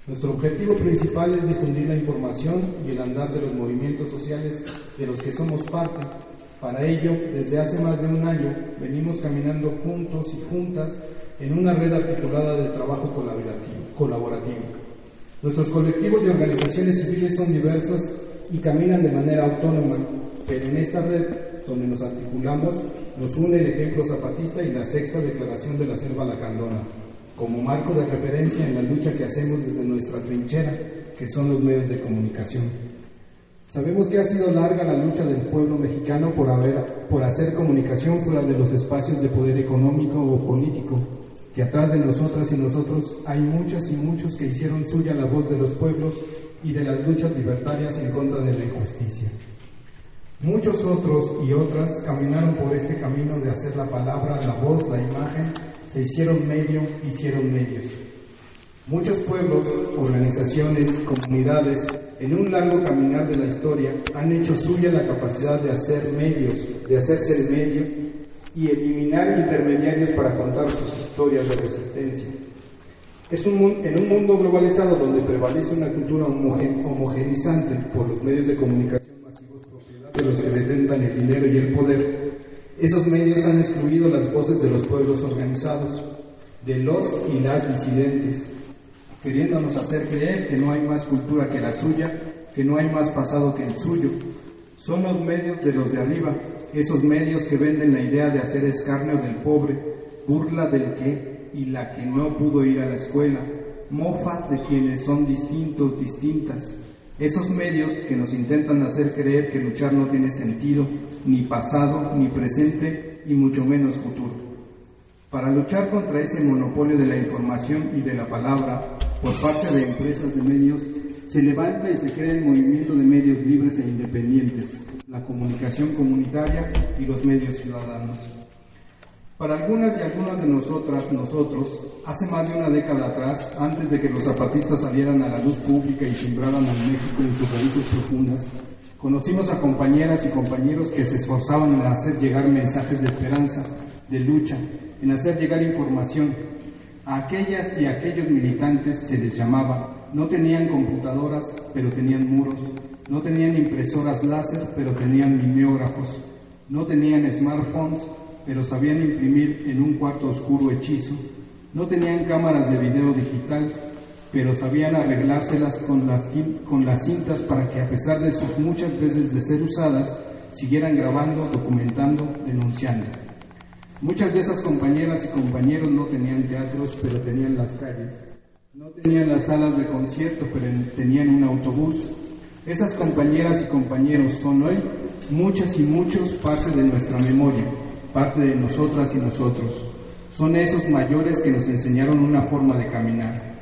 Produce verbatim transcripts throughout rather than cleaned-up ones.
Nuestro objetivo principal es difundir la información y el andar de los movimientos sociales de los que somos parte. Para ello, desde hace más de un año, venimos caminando juntos y juntas en una red articulada de trabajo colaborativo. Nuestros colectivos y organizaciones civiles son diversos y caminan de manera autónoma, pero en esta red, donde nos articulamos, nos une el ejemplo zapatista y la sexta declaración de la Selva Lacandona, como marco de referencia en la lucha que hacemos desde nuestra trinchera, que son los medios de comunicación. Sabemos que ha sido larga la lucha del pueblo mexicano por, haber, por hacer comunicación fuera de los espacios de poder económico o político, que atrás de nosotras y nosotros hay muchas y muchos que hicieron suya la voz de los pueblos y de las luchas libertarias en contra de la injusticia. Muchos otros y otras caminaron por este camino de hacer la palabra, la voz, la imagen, se hicieron medio, hicieron medios. Muchos pueblos, organizaciones, comunidades, en un largo caminar de la historia, han hecho suya la capacidad de hacer medios, de hacerse el medio y eliminar intermediarios para contar sus historias de resistencia. Es un, en un mundo globalizado donde prevalece una cultura homogen, homogenizante por los medios de comunicación masivos, propiedad de los que detentan el dinero y el poder, esos medios han excluido las voces de los pueblos organizados, de los y las disidentes, queriéndonos hacer creer que no hay más cultura que la suya, que no hay más pasado que el suyo. Son los medios de los de arriba, esos medios que venden la idea de hacer escarnio del pobre, burla del que y la que no pudo ir a la escuela, mofa de quienes son distintos, distintas. Esos medios que nos intentan hacer creer que luchar no tiene sentido, ni pasado, ni presente, y mucho menos futuro. Para luchar contra ese monopolio de la información y de la palabra por parte de empresas de medios, se levanta y se crea el movimiento de medios libres e independientes, la comunicación comunitaria y los medios ciudadanos. Para algunas y algunos de nosotras, nosotros, hace más de una década atrás, antes de que los zapatistas salieran a la luz pública y sembraran a México en sus raíces profundas, conocimos a compañeras y compañeros que se esforzaban en hacer llegar mensajes de esperanza, de lucha, en hacer llegar información. A aquellas y a aquellos militantes se les llamaba, no tenían computadoras, pero tenían muros, no tenían impresoras láser, pero tenían mimeógrafos, no tenían smartphones, pero sabían imprimir en un cuarto oscuro hechizo, no tenían cámaras de video digital, pero sabían arreglárselas con las, con las cintas para que, a pesar de sus muchas veces de ser usadas, siguieran grabando, documentando, denunciando. Muchas de esas compañeras y compañeros no tenían teatros, pero tenían las calles. No tenían las salas de concierto, pero tenían un autobús. Esas compañeras y compañeros son hoy, muchas y muchos, parte de nuestra memoria, parte de nosotras y nosotros. Son esos mayores que nos enseñaron una forma de caminar.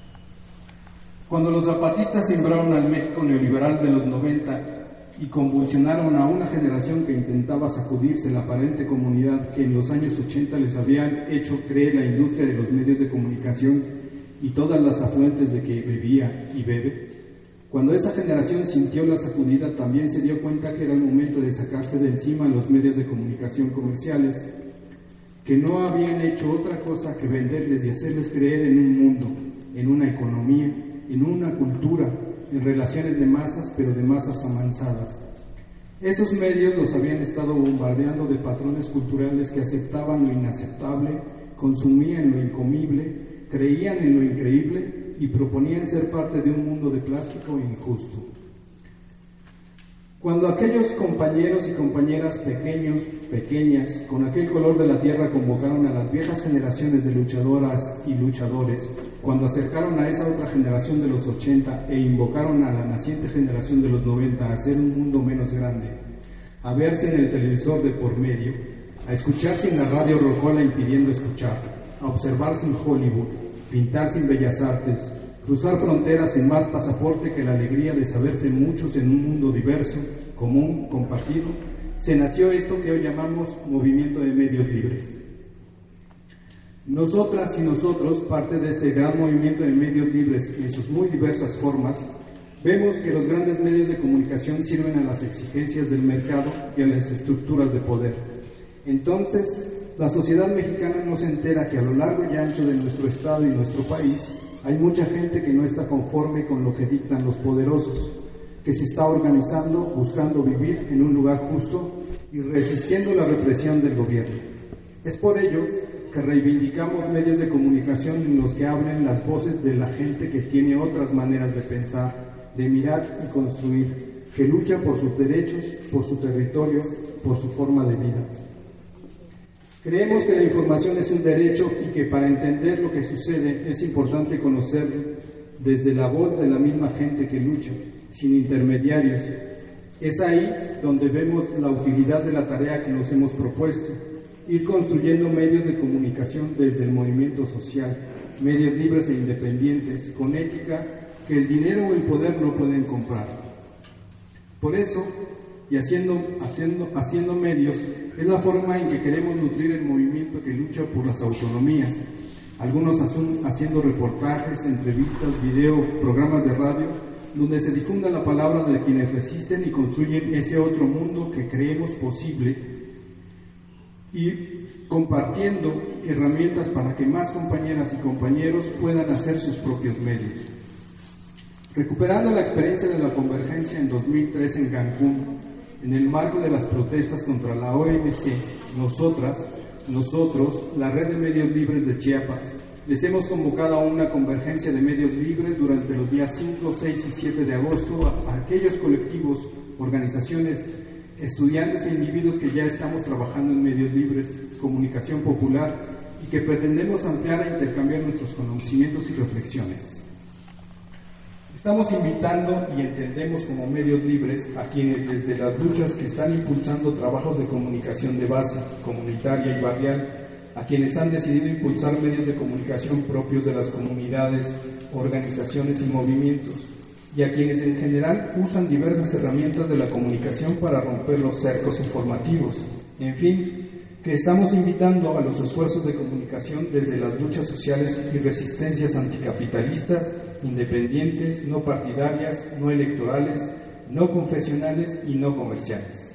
Cuando los zapatistas sembraron al México neoliberal de los noventa y convulsionaron a una generación que intentaba sacudirse la aparente comunidad que en los años ochenta les habían hecho creer la industria de los medios de comunicación y todas las afluentes de que bebía y bebe, cuando esa generación sintió la sacudida, también se dio cuenta que era el momento de sacarse de encima los medios de comunicación comerciales, que no habían hecho otra cosa que venderles y hacerles creer en un mundo, en una economía, en una cultura, en relaciones de masas, pero de masas amansadas. Esos medios los habían estado bombardeando de patrones culturales que aceptaban lo inaceptable, consumían lo incomible, creían en lo increíble y proponían ser parte de un mundo de plástico e injusto. Cuando aquellos compañeros y compañeras pequeños, pequeñas, con aquel color de la tierra convocaron a las viejas generaciones de luchadoras y luchadores, cuando acercaron a esa otra generación de los ochenta e invocaron a la naciente generación de los noventa a hacer un mundo menos grande, a verse en el televisor de por medio, a escucharse en la radio rocola impidiendo escuchar, a observarse en Hollywood, pintarse en Bellas Artes, cruzar fronteras sin más pasaporte que la alegría de saberse muchos en un mundo diverso, común, compartido, se nació esto que hoy llamamos Movimiento de Medios Libres. Nosotras y nosotros, parte de ese gran movimiento de medios libres en sus muy diversas formas, vemos que los grandes medios de comunicación sirven a las exigencias del mercado y a las estructuras de poder. Entonces, la sociedad mexicana no se entera que a lo largo y ancho de nuestro estado y nuestro país Hay mucha gente que no está conforme con lo que dictan los poderosos, que se está organizando, buscando vivir en un lugar justo y resistiendo la represión del gobierno. Es por ello que reivindicamos medios de comunicación en los que hablen las voces de la gente que tiene otras maneras de pensar, de mirar y construir, que lucha por sus derechos, por su territorio, por su forma de vida. Creemos que la información es un derecho y que para entender lo que sucede es importante conocerlo desde la voz de la misma gente que lucha, sin intermediarios. Es ahí donde vemos la utilidad de la tarea que nos hemos propuesto, ir construyendo medios de comunicación desde el movimiento social, medios libres e independientes, con ética que el dinero o el poder no pueden comprar. Por eso, y haciendo, haciendo, haciendo medios, es la forma en que queremos nutrir el movimiento que lucha por las autonomías, algunos haciendo reportajes, entrevistas, video, programas de radio, donde se difunda la palabra de quienes resisten y construyen ese otro mundo que creemos posible, y compartiendo herramientas para que más compañeras y compañeros puedan hacer sus propios medios. Recuperando la experiencia de la Convergencia en dos mil tres en Cancún, en el marco de las protestas contra la O M C, nosotras, nosotros, la Red de Medios Libres de Chiapas, les hemos convocado a una convergencia de medios libres durante los días cinco, seis y siete de agosto a aquellos colectivos, organizaciones, estudiantes e individuos que ya estamos trabajando en medios libres, comunicación popular y que pretendemos ampliar e intercambiar nuestros conocimientos y reflexiones. Estamos invitando y entendemos como medios libres a quienes desde las luchas que están impulsando trabajos de comunicación de base, comunitaria y barrial, a quienes han decidido impulsar medios de comunicación propios de las comunidades, organizaciones y movimientos, y a quienes en general usan diversas herramientas de la comunicación para romper los cercos informativos. En fin, que estamos invitando a los esfuerzos de comunicación desde las luchas sociales y resistencias anticapitalistas, independientes, no partidarias, no electorales, no confesionales y no comerciales.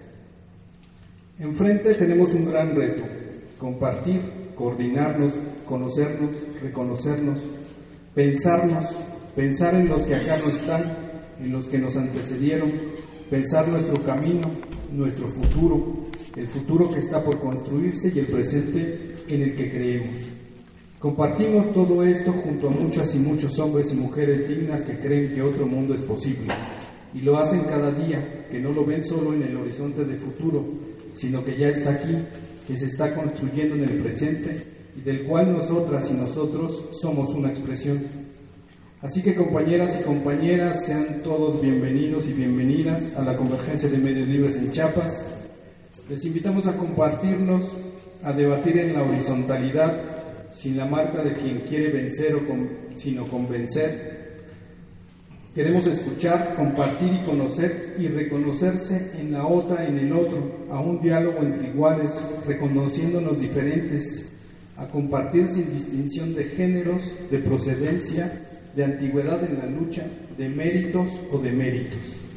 Enfrente tenemos un gran reto: compartir, coordinarnos, conocernos, reconocernos, pensarnos, pensar en los que acá no están, en los que nos antecedieron, pensar nuestro camino, nuestro futuro, el futuro que está por construirse y el presente en el que creemos. Compartimos todo esto junto a muchas y muchos hombres y mujeres dignas que creen que otro mundo es posible, y lo hacen cada día, que no lo ven solo en el horizonte de futuro, sino que ya está aquí, que se está construyendo en el presente y del cual nosotras y nosotros somos una expresión. Así que compañeras y compañeras, sean todos bienvenidos y bienvenidas a la Convergencia de Medios Libres en Chiapas. Les invitamos a compartirnos, a debatir en la horizontalidad, sin la marca de quien quiere vencer o con, sino convencer. Queremos escuchar, compartir y conocer y reconocerse en la otra, en el otro, a un diálogo entre iguales, reconociéndonos diferentes, a compartir sin distinción de géneros, de procedencia, de antigüedad en la lucha, de méritos o de méritos.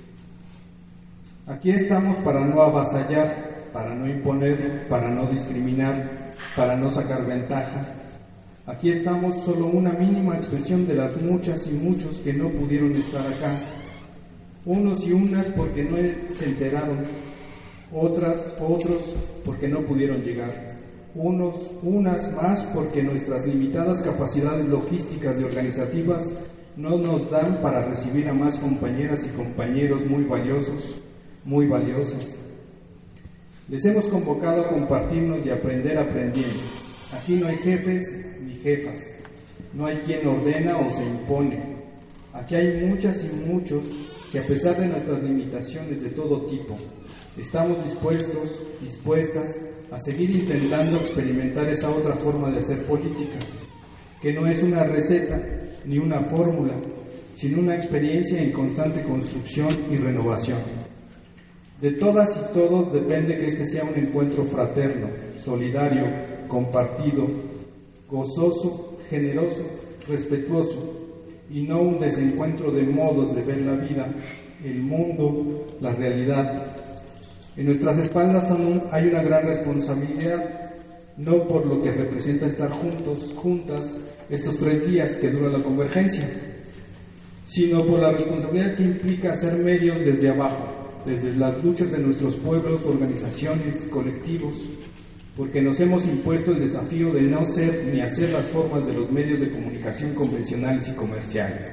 Aquí estamos para no avasallar, para no imponer, para no discriminar, para no sacar ventaja. Aquí estamos solo una mínima expresión de las muchas y muchos que no pudieron estar acá. Unos y unas porque no se enteraron, otras, otros porque no pudieron llegar. Unos, unas más porque nuestras limitadas capacidades logísticas y organizativas no nos dan para recibir a más compañeras y compañeros muy valiosos, muy valiosas. Les hemos convocado a compartirnos y aprender aprendiendo. Aquí no hay jefes ni jefas, no hay quien ordena o se impone. Aquí hay muchas y muchos que, a pesar de nuestras limitaciones de todo tipo, estamos dispuestos, dispuestas a seguir intentando experimentar esa otra forma de hacer política, que no es una receta ni una fórmula, sino una experiencia en constante construcción y renovación. De todas y todos depende que este sea un encuentro fraterno, solidario, compartido, gozoso, generoso, respetuoso, y no un desencuentro de modos de ver la vida, el mundo, la realidad. En nuestras espaldas hay una gran responsabilidad, no por lo que representa estar juntos, juntas, estos tres días que dura la convergencia, sino por la responsabilidad que implica hacer medios desde abajo, desde las luchas de nuestros pueblos, organizaciones, colectivos, porque nos hemos impuesto el desafío de no ser ni hacer las formas de los medios de comunicación convencionales y comerciales.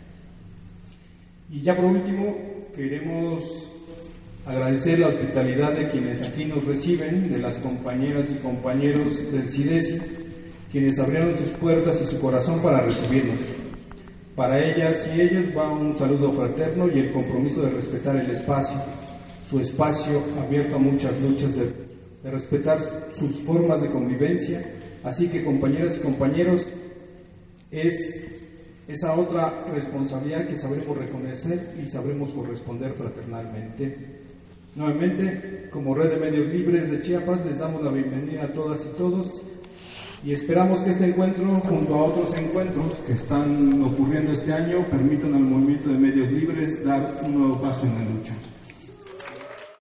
Y ya por último, queremos agradecer la hospitalidad de quienes aquí nos reciben, de las compañeras y compañeros del CIDESI, quienes abrieron sus puertas y su corazón para recibirnos. Para ellas y ellos va un saludo fraterno y el compromiso de respetar el espacio, su espacio abierto a muchas luchas, de, de respetar sus formas de convivencia. Así que, compañeras y compañeros, es esa otra responsabilidad que sabremos reconocer y sabremos corresponder fraternalmente. Nuevamente, como Red de Medios Libres de Chiapas, les damos la bienvenida a todas y todos y esperamos que este encuentro, junto a otros encuentros que están ocurriendo este año, permitan al movimiento de medios libres dar un nuevo paso en la lucha.